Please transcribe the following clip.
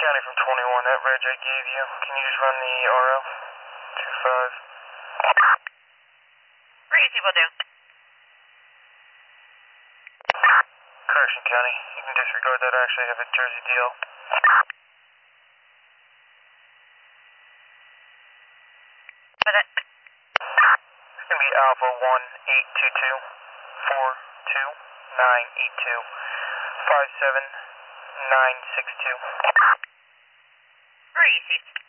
County from 21, that reg I gave you, can you just run the RO? 25. Where do people do? Correction County, you can disregard that, I actually have a Jersey deal. With it? It's going to be Alpha 1822 42982 57962. Where are you, Steve?